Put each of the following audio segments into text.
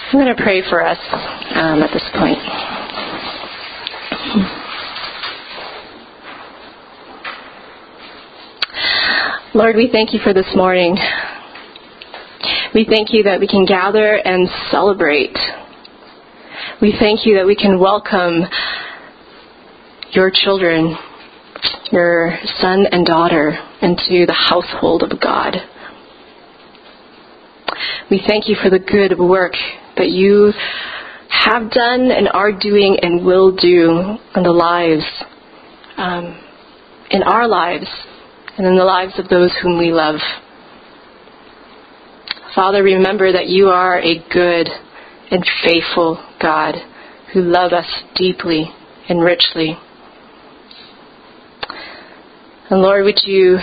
I'm going to pray for us at this point. Lord, we thank you for this morning. We thank you that we can gather and celebrate. We thank you that we can welcome your children, your son and daughter, into the household of God. We thank you for the good work that you have done and are doing and will do in the lives, in our lives, and in the lives of those whom we love. Father, remember that you are a good and faithful God who loves us deeply and richly. And Lord, would you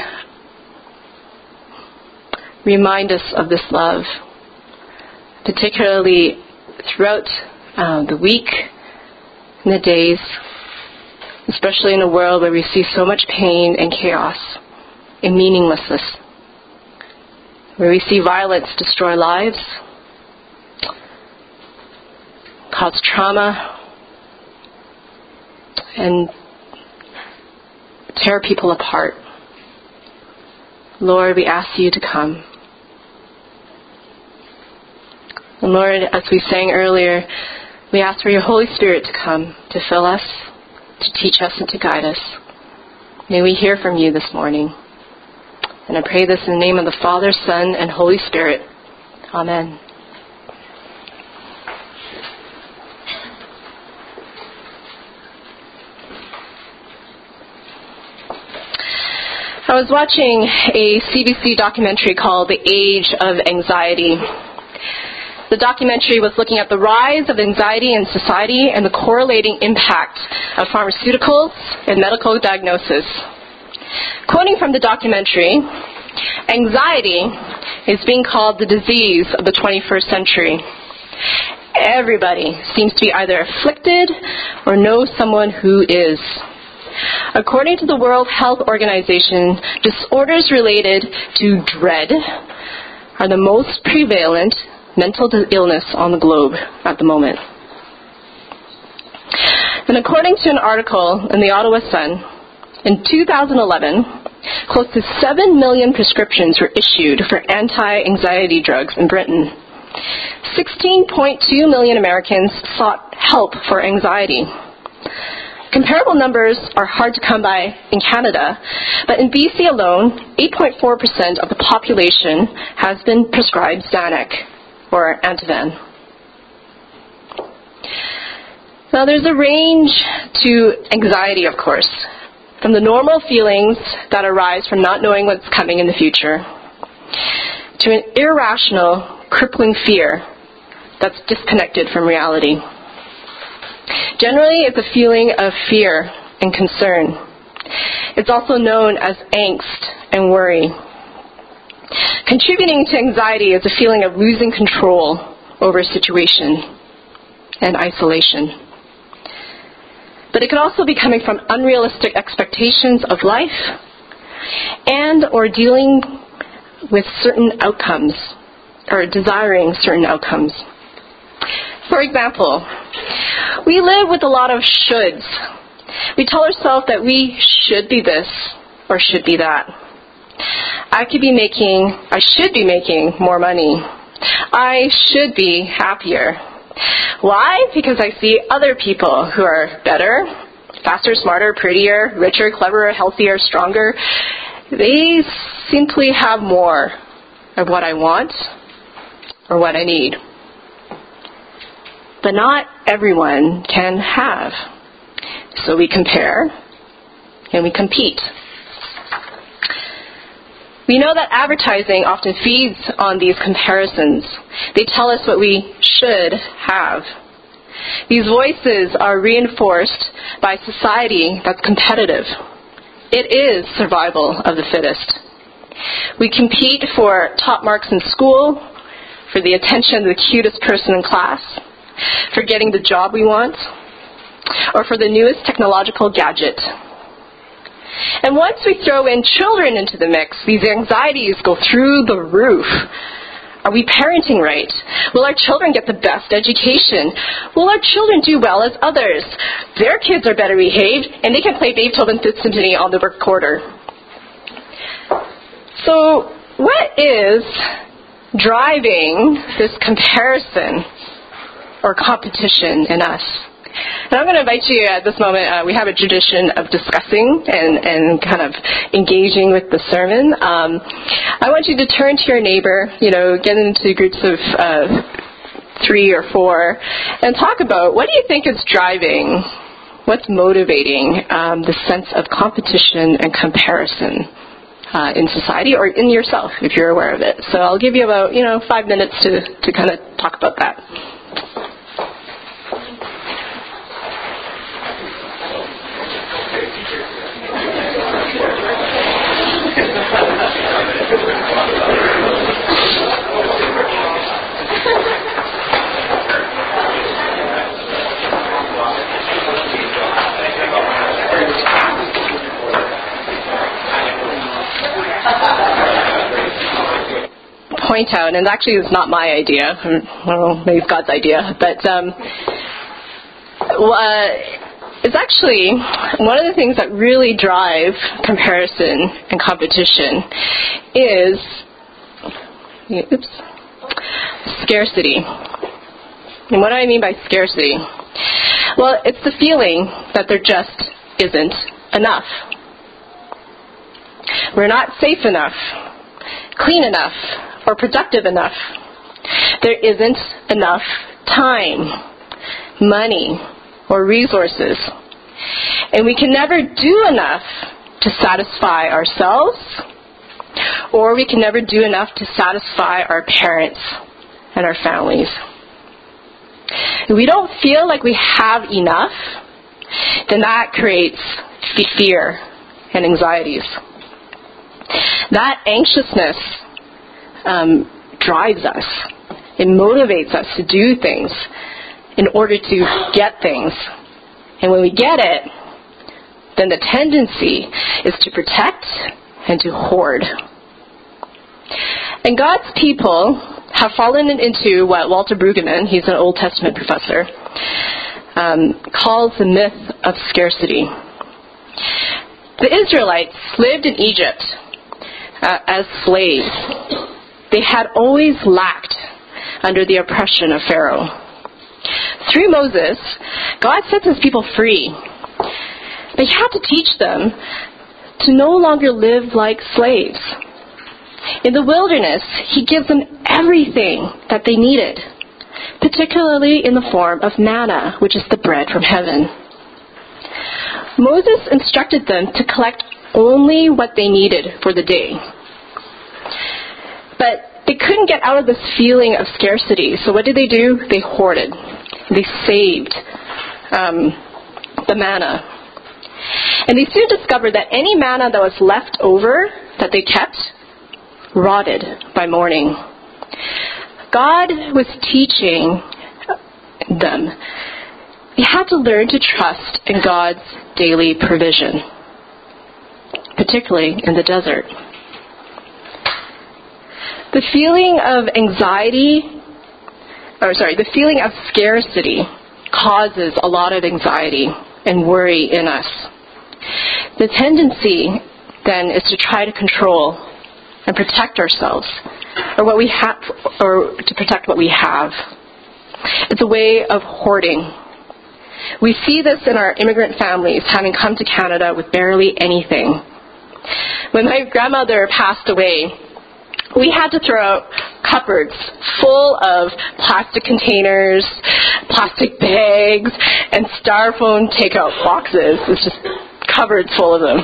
remind us of this love, particularly throughout the week and the days, especially in a world where we see so much pain and chaos and meaninglessness, where we see violence destroy lives, cause trauma, and tear people apart. Lord, we ask you to come. And Lord, as we sang earlier, we ask for your Holy Spirit to come, to fill us, to teach us, and to guide us. May we hear from you this morning. And I pray this in the name of the Father, Son, and Holy Spirit. Amen. I was watching a CBC documentary called The Age of Anxiety. The documentary was looking at the rise of anxiety in society and the correlating impact of pharmaceuticals and medical diagnosis. Quoting from the documentary, anxiety is being called the disease of the 21st century. Everybody seems to be either afflicted or knows someone who is. According to the World Health Organization, disorders related to dread are the most prevalent mental illness on the globe at the moment. And according to an article in the Ottawa Sun, in 2011, close to 7 million prescriptions were issued for anti-anxiety drugs in Britain. 16.2 million Americans sought help for anxiety. Comparable numbers are hard to come by in Canada, but in BC alone, 8.4% of the population has been prescribed Xanax or Ativan. Now there's a range to anxiety, of course, from the normal feelings that arise from not knowing what's coming in the future to an irrational, crippling fear that's disconnected from reality. Generally, it's a feeling of fear and concern. It's also known as angst and worry. Contributing to anxiety is a feeling of losing control over a situation and isolation. But it can also be coming from unrealistic expectations of life and or dealing with certain outcomes or desiring certain outcomes. For example, we live with a lot of shoulds. We tell ourselves that we should be this or should be that. I should be making more money. I should be happier. Why? Because I see other people who are better, faster, smarter, prettier, richer, cleverer, healthier, stronger. They simply have more of what I want or what I need. But not everyone can have. So we compare and we compete. We know that advertising often feeds on these comparisons. They tell us what we should have. These voices are reinforced by society that's competitive. It is survival of the fittest. We compete for top marks in school, for the attention of the cutest person in class, for getting the job we want, or for the newest technological gadget. And once we throw in children into the mix, these anxieties go through the roof. Are we parenting right? Will our children get the best education? Will our children do well as others? Their kids are better behaved, and they can play Beethoven's Fifth Symphony on the recorder. So, what is driving this comparison or competition in us? And I'm going to invite you at this moment, we have a tradition of discussing and kind of engaging with the sermon. I want you to turn to your neighbor, get into groups of 3 or 4, and talk about what do you think is driving, what's motivating the sense of competition and comparison in society or in yourself, if you're aware of it. So I'll give you about, 5 minutes to kind of talk about that. Point out, and actually it's not my idea, I don't know, maybe it's God's idea, but it's actually one of the things that really drive comparison and competition is scarcity. And what do I mean by scarcity? Well, it's the feeling that there just isn't enough. We're not safe enough, clean enough, or productive enough. There isn't enough time, money, or resources. And we can never do enough to satisfy ourselves, or we can never do enough to satisfy our parents and our families. If we don't feel like we have enough, then that creates fear and anxieties. That anxiousness drives us. It motivates us to do things in order to get things. And when we get it, then the tendency is to protect and to hoard. And God's people have fallen into what Walter Brueggemann, he's an Old Testament professor, calls the myth of scarcity. The Israelites lived in Egypt as slaves. They had always lacked under the oppression of Pharaoh. Through Moses, God sets his people free. But he had to teach them to no longer live like slaves. In the wilderness, he gives them everything that they needed, particularly in the form of manna, which is the bread from heaven. Moses instructed them to collect only what they needed for the day. But they couldn't get out of this feeling of scarcity. So what did they do? They hoarded. They saved the manna. And they soon discovered that any manna that was left over that they kept rotted by morning. God was teaching them. They had to learn to trust in God's daily provision, particularly in the desert. The feeling of the feeling of scarcity causes a lot of anxiety and worry in us. The tendency then is to try to control and protect ourselves, or what we have, or to protect what we have. It's a way of hoarding. We see this in our immigrant families having come to Canada with barely anything. When my grandmother passed away, we had to throw out cupboards full of plastic containers, plastic bags, and styrofoam takeout boxes. It's just cupboards full of them.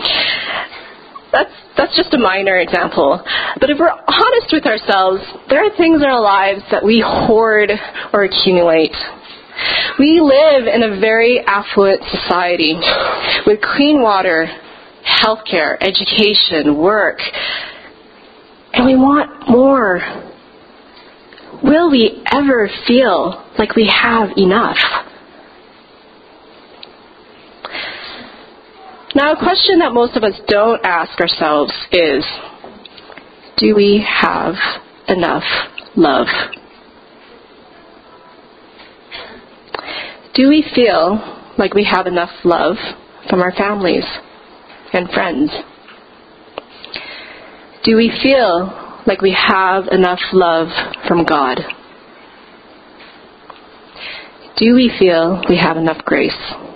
That's just a minor example. But if we're honest with ourselves, there are things in our lives that we hoard or accumulate. We live in a very affluent society with clean water, healthcare, education, work, and we want more. Will we ever feel like we have enough? Now, a question that most of us don't ask ourselves is, do we have enough love? Do we feel like we have enough love from our families and friends? Do we feel like we have enough love from God? Do we feel we have enough grace?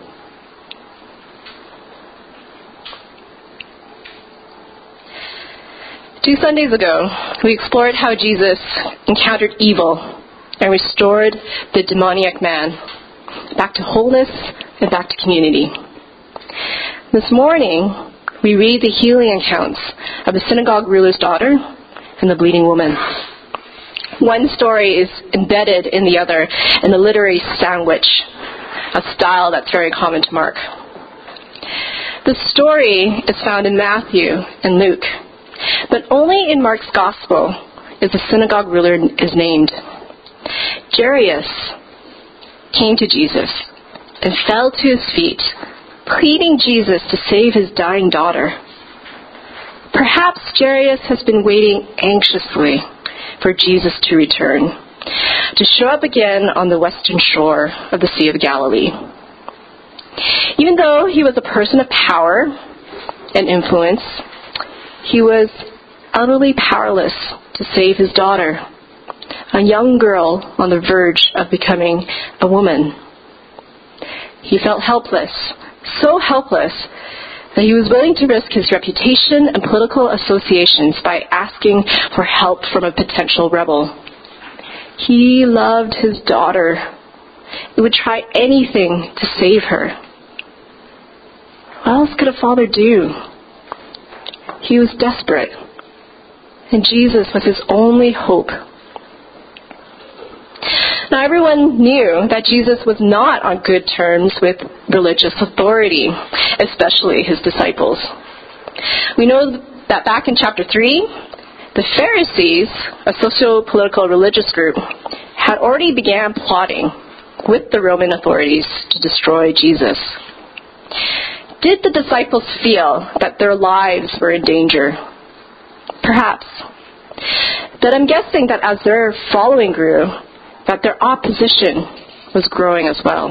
Two Sundays ago, we explored how Jesus encountered evil and restored the demoniac man back to wholeness and back to community. This morning, we read the healing accounts of the synagogue ruler's daughter and the bleeding woman. One story is embedded in the other in a literary sandwich, a style that's very common to Mark. The story is found in Matthew and Luke, but only in Mark's Gospel is the synagogue ruler is named. Jairus came to Jesus and fell to his feet, pleading Jesus to save his dying daughter. Perhaps Jairus has been waiting anxiously for Jesus to return, to show up again on the western shore of the Sea of Galilee. Even though he was a person of power and influence, he was utterly powerless to save his daughter, a young girl on the verge of becoming a woman. He felt helpless, so helpless that he was willing to risk his reputation and political associations by asking for help from a potential rebel. He loved his daughter. He would try anything to save her. What else could a father do? He was desperate, and Jesus was his only hope. Now, everyone knew that Jesus was not on good terms with religious authority, especially his disciples. We know that back in chapter 3, the Pharisees, a socio-political religious group, had already began plotting with the Roman authorities to destroy Jesus. Did the disciples feel that their lives were in danger? Perhaps. But I'm guessing that as their following grew, that their opposition was growing as well.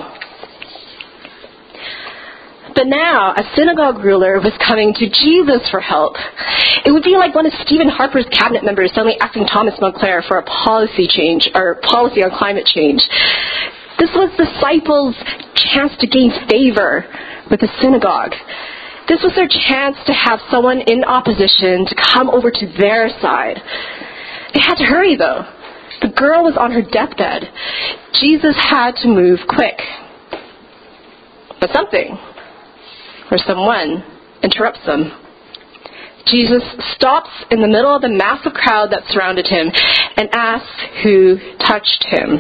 But now, a synagogue ruler was coming to Jesus for help. It would be like one of Stephen Harper's cabinet members suddenly asking Thomas Monclair for a policy change, or policy on climate change. This was disciples' chance to gain favor with the synagogue. This was their chance to have someone in opposition to come over to their side. They had to hurry, though. The girl was on her deathbed. Jesus had to move quick. But something, or someone, interrupts them. Jesus stops in the middle of the massive crowd that surrounded him and asks who touched him.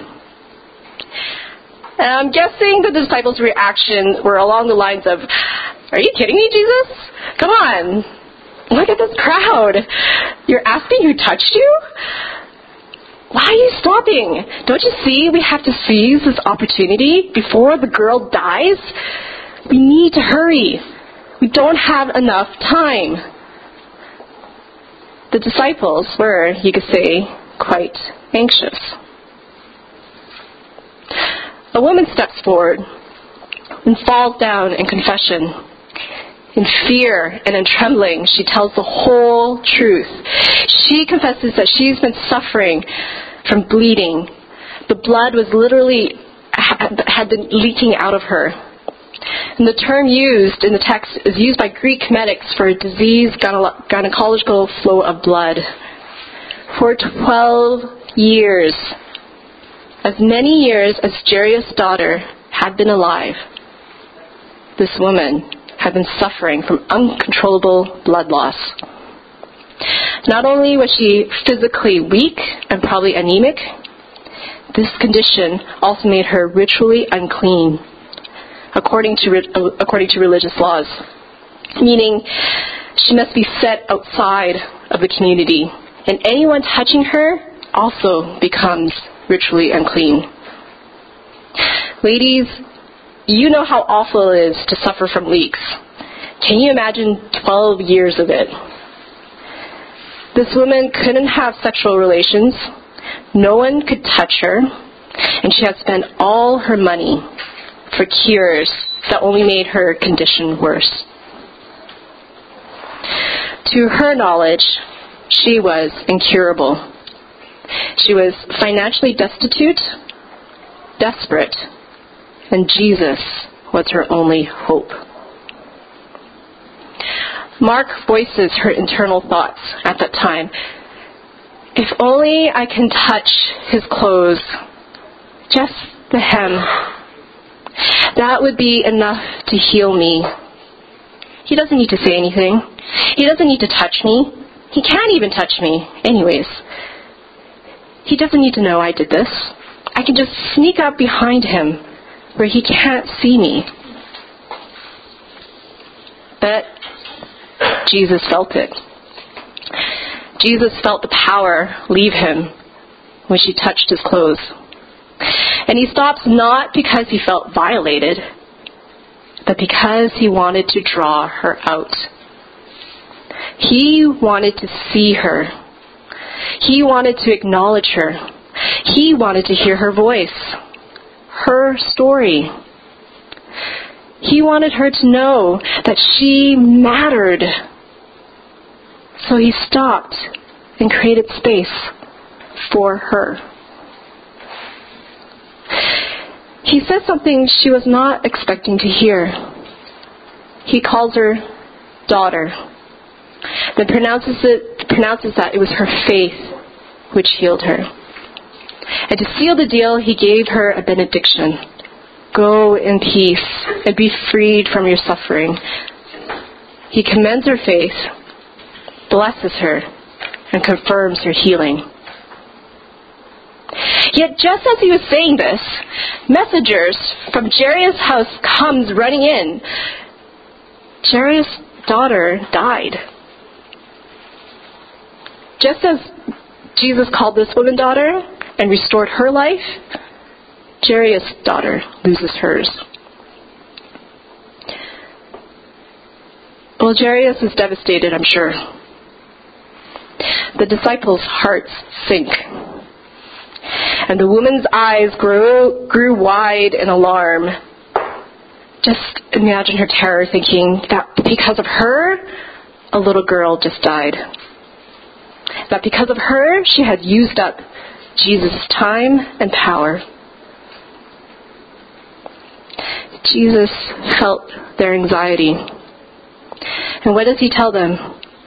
And I'm guessing the disciples' reactions were along the lines of, "Are you kidding me, Jesus? Come on. Look at this crowd. You're asking who touched you? Why are you stopping? Don't you see we have to seize this opportunity before the girl dies? We need to hurry. We don't have enough time." The disciples were, you could say, quite anxious. A woman steps forward and falls down in confession. In fear and in trembling, she tells the whole truth. She confesses that she's been suffering from bleeding. The blood was literally had been leaking out of her. And the term used in the text is used by Greek medics for a diseased gynecological flow of blood. For 12 years, as many years as Jairus' daughter had been alive, this woman had been suffering from uncontrollable blood loss. Not only was she physically weak and probably anemic, this condition also made her ritually unclean, according to religious laws, meaning she must be set outside of the community, and anyone touching her also becomes ritually unclean. Ladies, you know how awful it is to suffer from leaks. Can you imagine 12 years of it? This woman couldn't have sexual relations, No one could touch her, and she had spent all her money for cures that only made her condition worse. To her knowledge, she was incurable. She was financially destitute, desperate, and Jesus was her only hope. Mark voices her internal thoughts at that time. If only I can touch his clothes, just the hem, that would be enough to heal me. He doesn't need to say anything. He doesn't need to touch me. He can't even touch me anyways. He doesn't need to know I did this. I can just sneak up behind him where he can't see me. But Jesus felt it. Jesus felt the power leave him when she touched his clothes. And he stops not because he felt violated, but because he wanted to draw her out. He wanted to see her. He wanted to acknowledge her. He wanted to hear her voice, her story. He wanted her to know that she mattered. So he stopped and created space for her. He said something she was not expecting to hear. He calls her daughter, then pronounces that it was her faith which healed her. And to seal the deal, he gave her a benediction. Go in peace and be freed from your suffering. He commends her faith, blesses her, and confirms her healing. Yet just as he was saying this, messengers from Jairus' house comes running in. Jairus' daughter died. Just as Jesus called this woman daughter and restored her life, Jairus' daughter loses hers. Well, Jairus is devastated, I'm sure. The disciples' hearts sink. And the woman's eyes grew wide in alarm. Just imagine her terror, thinking that because of her, a little girl just died. That because of her, she had used up Jesus' time and power. Jesus felt their anxiety. And what does he tell them?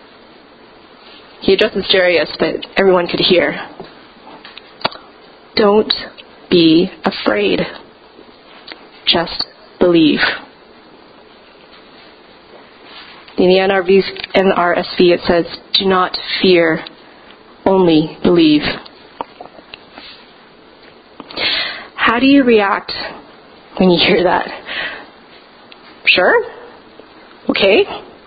He addresses Jairus, but everyone could hear. Don't be afraid. Just believe. In the NRSV it says, do not fear, only believe. How do you react when you hear that? Sure? Okay.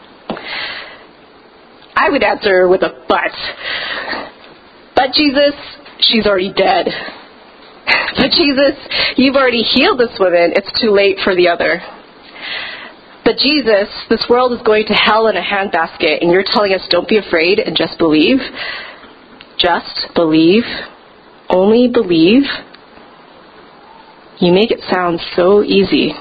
I would answer with a but. But Jesus, she's already dead. But Jesus, you've already healed this woman. It's too late for the other. But Jesus, this world is going to hell in a handbasket, and you're telling us don't be afraid and just believe? Just believe? Only believe? You make it sound so easy.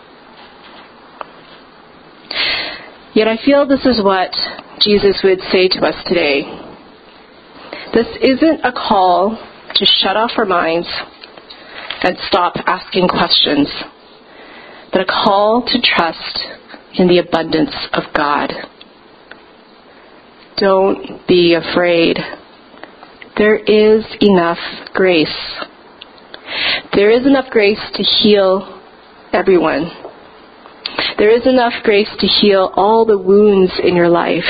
Yet I feel this is what Jesus would say to us today. This isn't a call to shut off our minds and stop asking questions, but a call to trust in the abundance of God. Don't be afraid. There is enough grace. There is enough grace to heal everyone. There is enough grace to heal all the wounds in your life.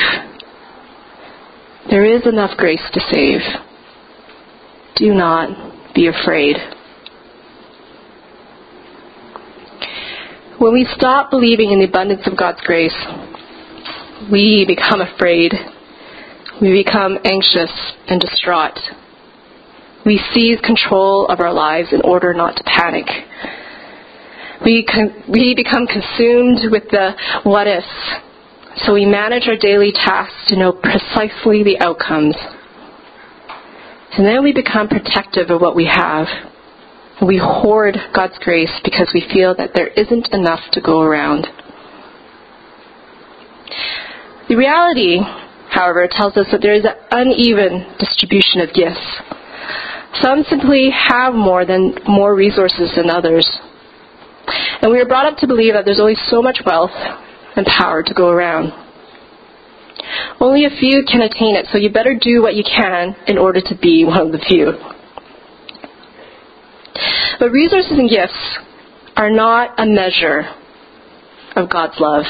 There is enough grace to save. Do not be afraid. When we stop believing in the abundance of God's grace, we become afraid. We become anxious and distraught. We seize control of our lives in order not to panic. We become consumed with the what ifs, so we manage our daily tasks to know precisely the outcomes. And then we become protective of what we have. We hoard God's grace because we feel that there isn't enough to go around. The reality, however, tells us that there is an uneven distribution of gifts. Some simply have more resources than others. And we are brought up to believe that there's only so much wealth and power to go around. Only a few can attain it, so you better do what you can in order to be one of the few. But resources and gifts are not a measure of God's love.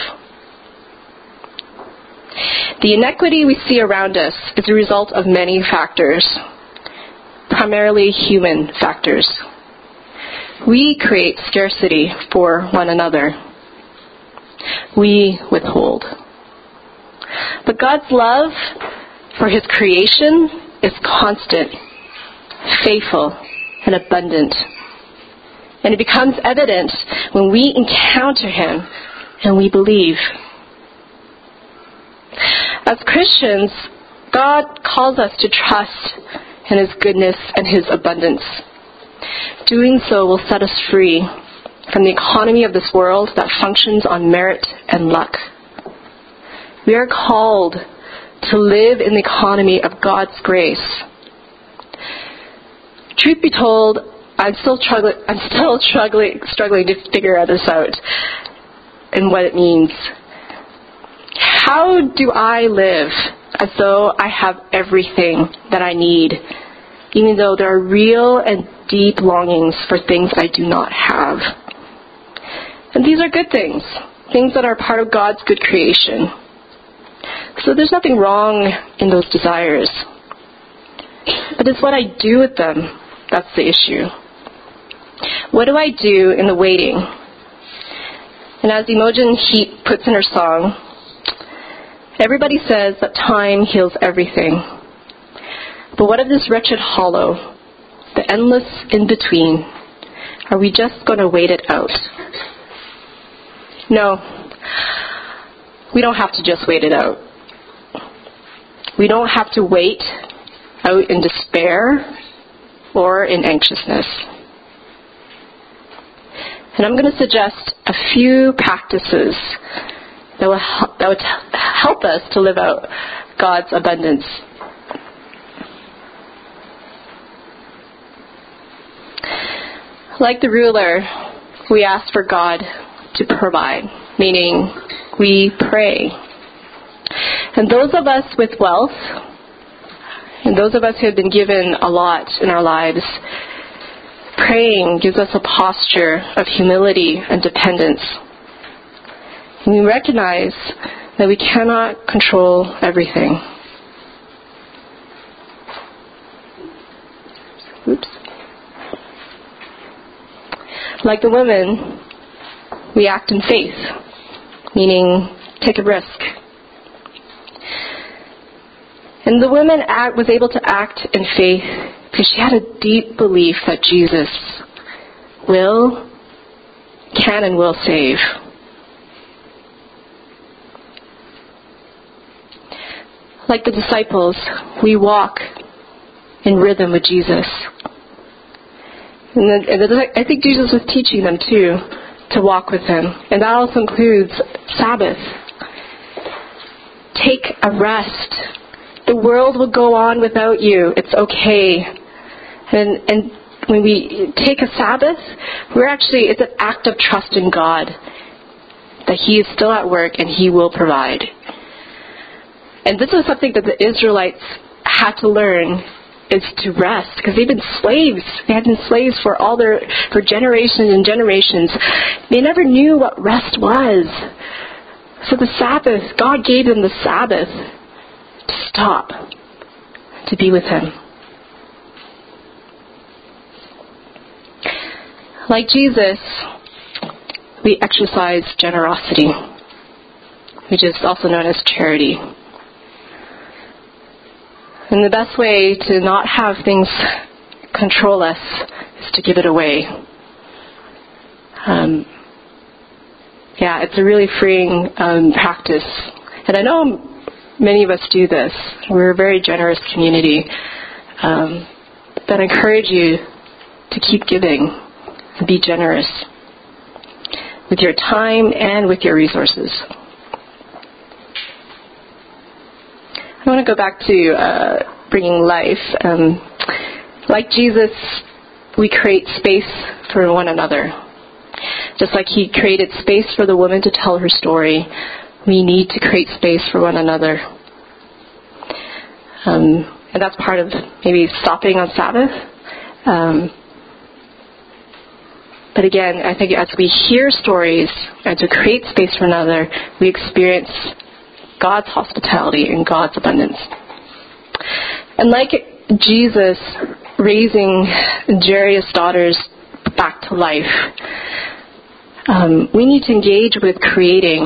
The inequity we see around us is a result of many factors, primarily human factors. We create scarcity for one another. We withhold. But God's love for His creation is constant, faithful, and abundant. And it becomes evident when we encounter Him and we believe. As Christians, God calls us to trust in His goodness and His abundance. Doing so will set us free from the economy of this world that functions on merit and luck. We are called to live in the economy of God's grace. Truth be told, I'm still struggling to figure this out and what it means. How do I live as though I have everything that I need, even though there are real and deep longings for things I do not have? And these are good things that are part of God's good creation. So there's nothing wrong in those desires. But it's what I do with them that's the issue. What do I do in the waiting? And as Imogen Heap puts in her song, everybody says that time heals everything. But what of this wretched hollow, the endless in-between? Are we just going to wait it out? No, we don't have to just wait it out. We don't have to wait out in despair or in anxiousness. And I'm going to suggest a few practices that would help us to live out God's abundance. Like the ruler, we ask for God to provide, meaning we pray. And those of us with wealth, and those of us who have been given a lot in our lives, praying gives us a posture of humility and dependence. And we recognize that we cannot control everything. Like the women, we act in faith, meaning take a risk. And the woman was able to act in faith because she had a deep belief that Jesus can and will save. Like the disciples, we walk in rhythm with Jesus. And I think Jesus was teaching them too, to walk with Him. And that also includes Sabbath. Take a rest. The world will go on without you. It's okay. And when we take a Sabbath, it's an act of trust in God, that He is still at work and He will provide. And this is something that the Israelites had to learn, is to rest, because they've been slaves. They had been slaves for generations and generations. They never knew what rest was. So the Sabbath, God gave them the Sabbath to stop, to be with Him. Like Jesus, we exercise generosity, which is also known as charity. And the best way to not have things control us is to give it away. It's a really freeing practice. And I know many of us do this. We're a very generous community. But I encourage you to keep giving and be generous with your time and with your resources. I want to go back to bringing life. Like Jesus, we create space for one another. Just like he created space for the woman to tell her story, we need to create space for one another. And that's part of maybe stopping on Sabbath. But again, I think as we hear stories and to create space for another, we experience God's hospitality and God's abundance. And like Jesus raising Jairus' daughters back to life, we need to engage with creating.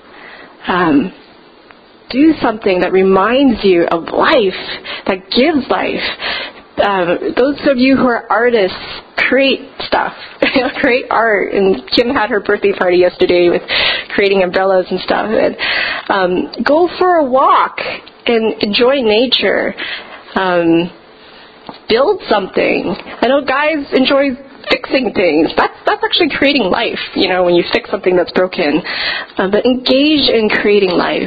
Do something that reminds you of life, that gives life. Those of you who are artists, create stuff. Create art. And Kim had her birthday party yesterday with creating umbrellas and stuff. And go for a walk and enjoy nature. Build something. I know guys enjoy fixing things. That's actually creating life, when you fix something that's broken. But engage in creating life.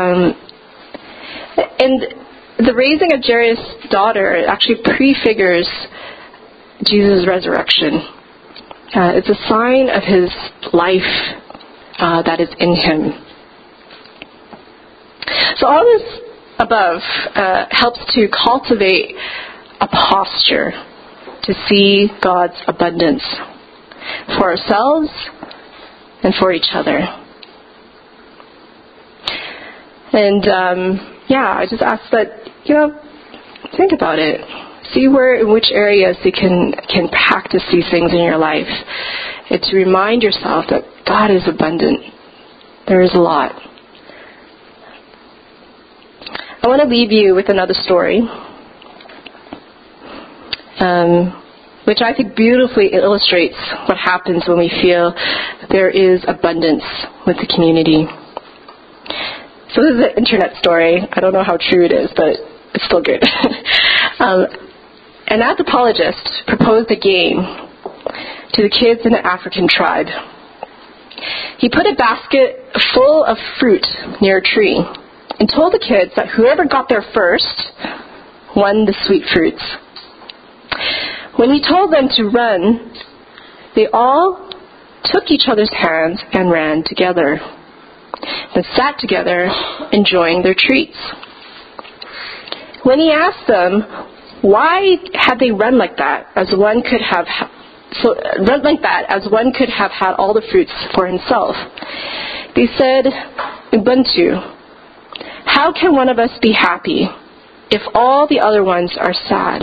And the raising of Jairus' daughter actually prefigures Jesus' resurrection. It's a sign of his life that is in him. So all this above helps to cultivate a posture to see God's abundance for ourselves and for each other. And I just ask that, think about it. See in which areas you can practice these things in your life. And to remind yourself that God is abundant. There is a lot. I want to leave you with another story, which I think beautifully illustrates what happens when we feel there is abundance with the community. So this is an internet story. I don't know how true it is, but it's still good. An anthropologist proposed a game to the kids in an African tribe. He put a basket full of fruit near a tree and told the kids that whoever got there first won the sweet fruits. When he told them to run, they all took each other's hands and ran together, then sat together enjoying their treats. When he asked them why had they run like that, as one could have had all the fruits for himself, they said, "Ubuntu, how can one of us be happy if all the other ones are sad?"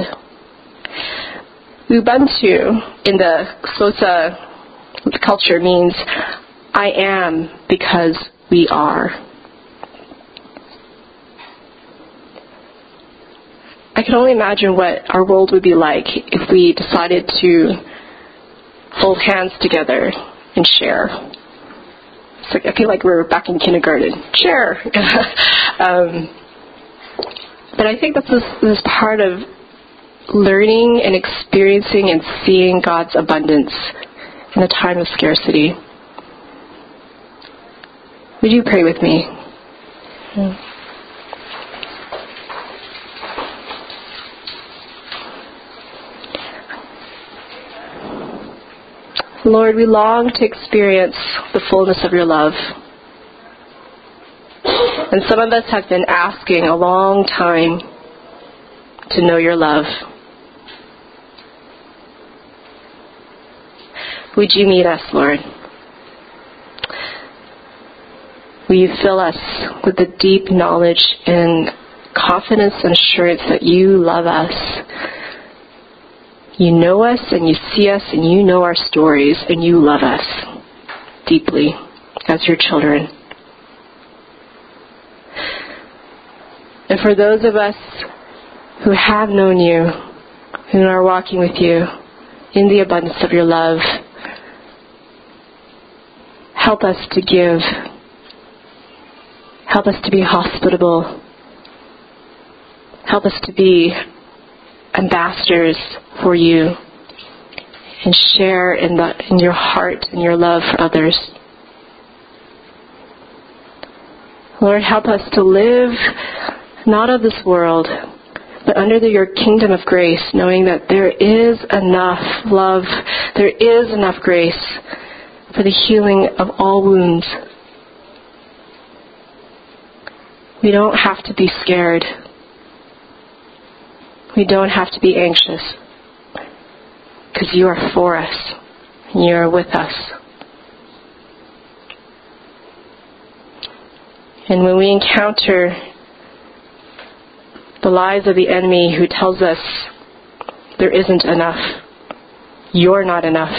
Ubuntu in the Xhosa culture means I am because we are. I can only imagine what our world would be like if we decided to hold hands together and share. It's like, I feel like we're back in kindergarten. Share! But I think this is part of learning and experiencing and seeing God's abundance in a time of scarcity. Would you pray with me? Lord, we long to experience the fullness of your love. And some of us have been asking a long time to know your love. Would you meet us, Lord? Will you fill us with the deep knowledge and confidence and assurance that you love us? You know us and you see us and you know our stories and you love us deeply as your children. And for those of us who have known you, who are walking with you in the abundance of your love, help us to give. Help us to be hospitable. Help us to be ambassadors for you and share in your heart and your love for others. Lord, help us to live not of this world, but under your kingdom of grace, knowing that there is enough love, there is enough grace for the healing of all wounds. We don't have to be scared. We don't have to be anxious, because you are for us and you are with us. And when we encounter the lies of the enemy who tells us there isn't enough, you're not enough,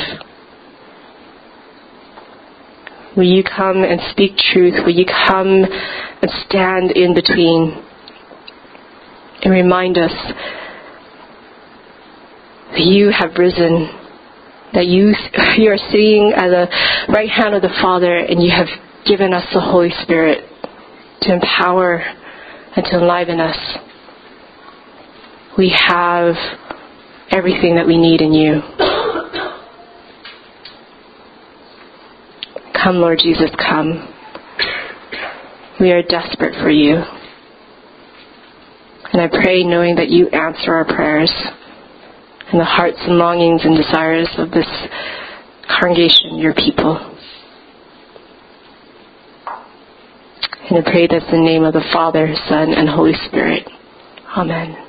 will you come and speak truth? Will you come and stand in between and remind us that you have risen, that you are sitting at the right hand of the Father, and you have given us the Holy Spirit to empower and to enliven us. We have everything that we need in you. Come, Lord Jesus, come. We are desperate for you. And I pray knowing that you answer our prayers and the hearts and longings and desires of this congregation, your people. And I pray this in the name of the Father, Son, and Holy Spirit. Amen.